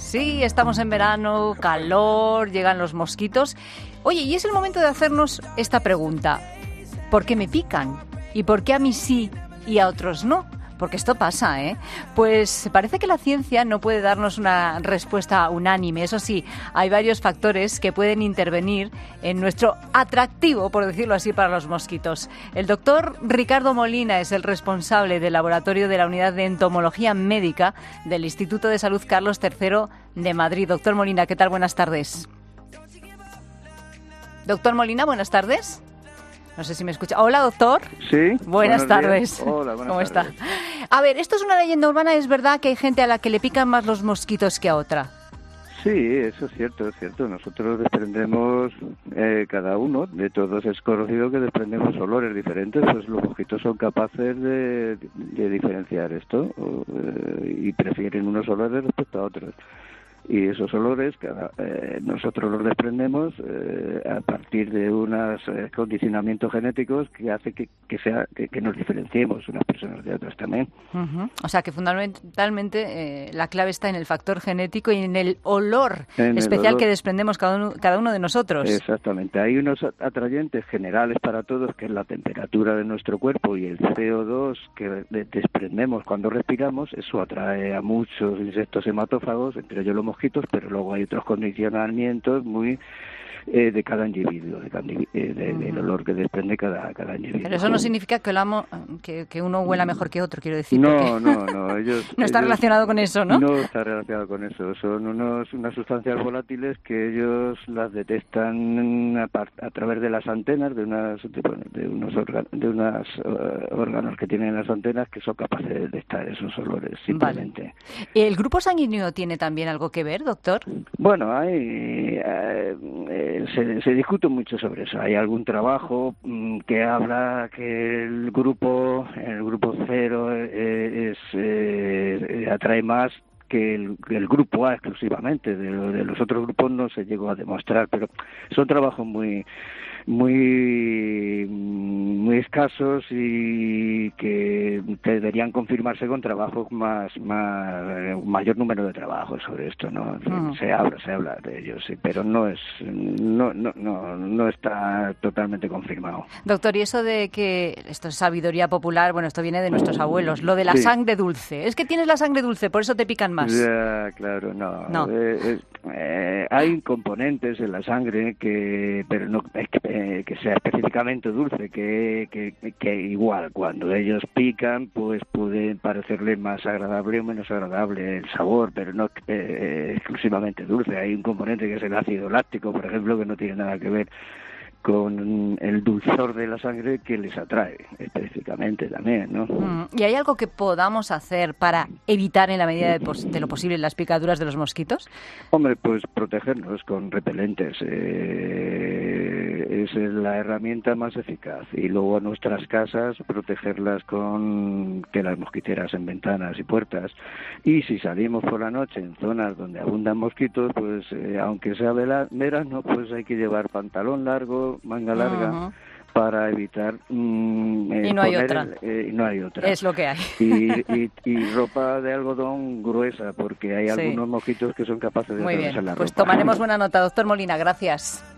Sí, estamos en verano, calor, llegan los mosquitos. Oye, y es el momento de hacernos esta pregunta. ¿Por qué me pican? ¿Y por qué a mí sí y a otros no? Porque esto pasa, ¿eh? Pues parece que la ciencia no puede darnos una respuesta unánime. Eso sí, hay varios factores que pueden intervenir en nuestro atractivo, por decirlo así, para los mosquitos. El doctor Ricardo Molina es el responsable del laboratorio de la Unidad de Entomología Médica del Instituto de Salud Carlos III de Madrid. Doctor Molina, ¿qué tal? Buenas tardes. Doctor Molina, buenas tardes. No sé si me escucha. Hola, doctor. Sí. Buenas tardes. Hola, buenas ¿Cómo tardes. está? A ver, esto es una leyenda urbana. ¿Es verdad que hay gente a la que le pican más los mosquitos que a otra? Sí, eso es cierto, es cierto. Nosotros desprendemos, cada uno, de todos es conocido que desprendemos olores diferentes, pues los mosquitos son capaces de diferenciar esto y prefieren unos olores respecto a otros. Y esos olores nosotros los desprendemos a partir de unos condicionamientos genéticos que hace que nos diferenciemos unas personas de otras también. Uh-huh. O sea que fundamentalmente la clave está en el factor genético y en el olor especial que desprendemos cada uno de nosotros. Exactamente. Hay unos atrayentes generales para todos, que es la temperatura de nuestro cuerpo y el CO2 que desprendemos cuando respiramos. Eso atrae a muchos insectos hematófagos, entre ellos los mosquitos, pero luego hay otros condicionamientos muy de cada individuo, del olor que desprende cada individuo. Pero eso no significa que uno huela mejor que otro, quiero decir. No. No está relacionado con eso, ¿no? No está relacionado con eso. Son unas sustancias volátiles que ellos las detectan a través de las antenas, de unos órganos que tienen las antenas, que son capaces de detectar esos olores, simplemente. Vale. ¿El grupo sanguíneo tiene también algo que ver, doctor? Bueno, se discute mucho sobre eso. Hay algún trabajo que habla que el grupo 0 atrae más que el grupo A exclusivamente. De los otros grupos no se llegó a demostrar, pero son trabajos muy escasos y que deberían confirmarse con trabajos mayor número de trabajos sobre esto, ¿no? Se habla de ellos, sí, pero no está totalmente confirmado. Doctor, y eso de que esto es sabiduría popular, bueno, esto viene de nuestros abuelos, lo de la sangre dulce. Es que tienes la sangre dulce, por eso te pican más. Ya, claro, no. Hay componentes en la sangre pero no que sea específicamente dulce, que igual cuando ellos pican, pues puede parecerle más agradable o menos agradable el sabor, pero no exclusivamente dulce. Hay un componente que es el ácido láctico, por ejemplo, que no tiene nada que ver con el dulzor de la sangre, que les atrae específicamente también, ¿no? ¿Y hay algo que podamos hacer para evitar en la medida de lo posible las picaduras de los mosquitos? Hombre, pues protegernos con repelentes. Esa es la herramienta más eficaz. Y luego a nuestras casas protegerlas con telas mosquiteras en ventanas y puertas. Y si salimos por la noche en zonas donde abundan mosquitos, pues aunque sea verano, pues hay que llevar pantalón largo, manga larga, para evitar y no hay otra. No hay otra. Es lo que hay. Y ropa de algodón gruesa, porque hay algunos mosquitos que son capaces de atravesar la ropa. Pues tomaremos buena nota, doctor Molina. Gracias.